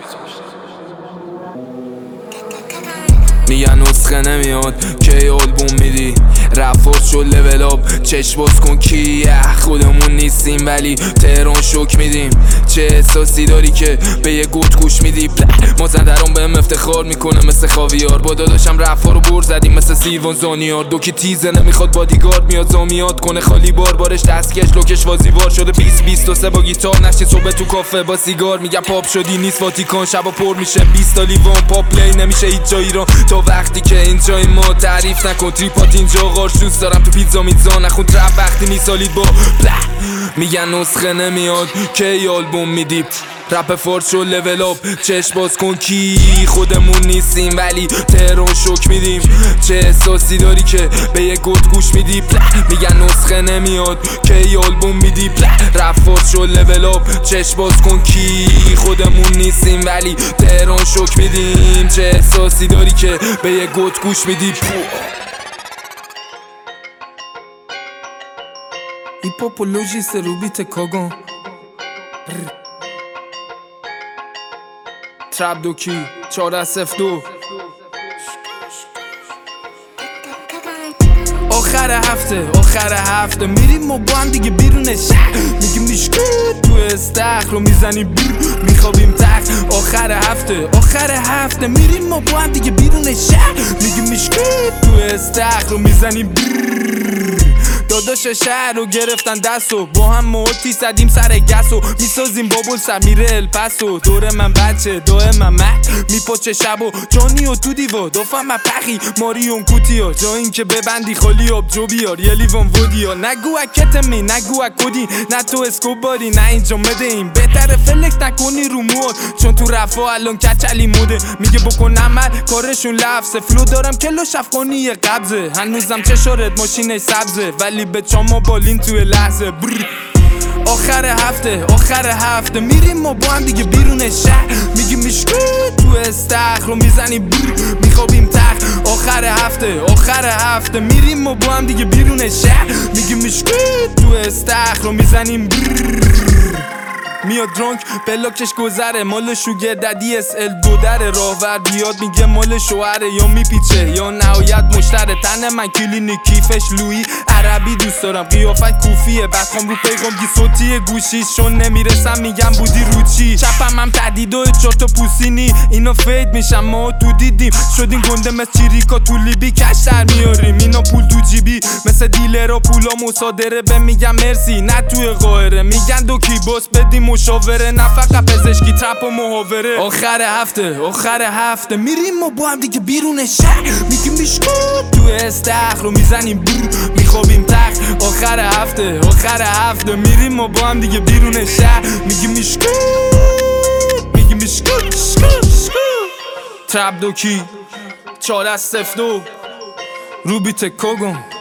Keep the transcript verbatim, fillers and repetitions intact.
میگن نسخه نمیاد کی آلبوم میدی رفت شو لول آپ چشم باز کن کی خودمون نیستیم ولی تهران شوک میدیم چه احساسی داری که به یه گوت گوش میدی مازندران بهم افتخار میکنه مثل خاویار با داداشم رفا رو بر زدیم مثل سیروان زانیار دوکی تیزه نمیخواد بادیگارد میاد زامیات کنه خالی بار بارش دستکش لوکش وازیوار شده بیست بیست و سه با گیتار نشین صبح تو کافه با سیگار میگم پاپ شدی نیست واتیکان شبا پر میشه بیست تا لیوان پاپ پلی نمیشه هیچ جا ایران تا وقتی که اینجای ما تعریف نکن تریپات اینجا قارشوز دارم تو پیتزا میزا نخون ترپ وقتی میسالید با میگن نسخه نمیاد کی آلبوم میدی رپ فارس و لول آپ چشم باز کن کی خودمون نیستیم ولی تهران شوک میدیم چه احساسی داری که به یه گوت گوش میدی میگن نسخه نمیاد کی آلبوم میدی رپ فارس و لول آپ چشم باز کن کی خودمون نیستیم ولی تهران شوک میدیم چه احساسی داری که به یه گوت گوش میدی هیپوپولوژیست رو بیت کاگان ترپ دوکی چهارده صفر دو آخر هفته آخر هفته میریم و با هم دیگه بیرون شهر میگیم میشکت تو استخر رو میزنیم بیر میخوابیم تخت آخر هفته آخر هفته میریم و با هم دیگه بیرون شهر میگیم میشکت تو استخر رو میزنیم بیر داداش شهر رو گرفتن دستو با هم موتی زدیم سر گسو میسازیم بابل سمیره الپسو دور من بچه دای من مهد میپاچه شبو جانی و تو دیوا دافم من پخی ماریون کوتیا جا این که ببندی خالی آب جو بیار یه لیوان ودیا نگو اکت می نگو اکودی نه تو اسکوباری نه اینجا مده این بهتره فلک نکنی رو مواد چون تو رفا الان کچلی موده میگه بکن عمل کارشون لفظه فلو دارم کلو شفقانی یه قبضه هنوزم چشارت ماشینش سبزه ولی به چاما بالین توی لحظه برر. آخر هفته آخر هفته میریم و با هم دیگه بیرون شهر میگیم میشکت تو استخر رو میزنیم بر میخوابیم تخت آخر هفته آخر هفته میریم و با هم دیگه بیرون شهر میگیم میشکت تو استخر رو میزنیم بر میاد درانک بلاکش گذره مال شوگر ددی اس ال دو در راهور بیاد میگه مال شوهره یا میپیچه یا نهایت مشتره تن من کلینیک کیفش لویی عربی دوست دارم قیافت کوفیه بخوام رو پیغام گی صوتی گوشیش چون نمیرسم میگم بودی رو چی چپم هم تدید و چهار تا پوسینی اینا فید میشم ما تو دیدیم شدین گنده مثل چیریکا تو لیبی کش در میاریم اینا پول تو جیبی مثل دیلرها پولا مصادره به میگم مرسی نه توی قاهره میگن دو کی باس بدیم مشاوره نه فقط پزشکی ترپ و محاوره آخر هفته آخر هفته میریم و با هم دیگه بیرون شهر میگیم میشکت تو استخر رو میزنیم بور میخوابیم تخت آخر هفته آخر هفته میریم و با هم دیگه بیرون شهر میگیم میشکت میگیم میشکت ترپ دوکی چهارده صفر دو رو بیت کاگان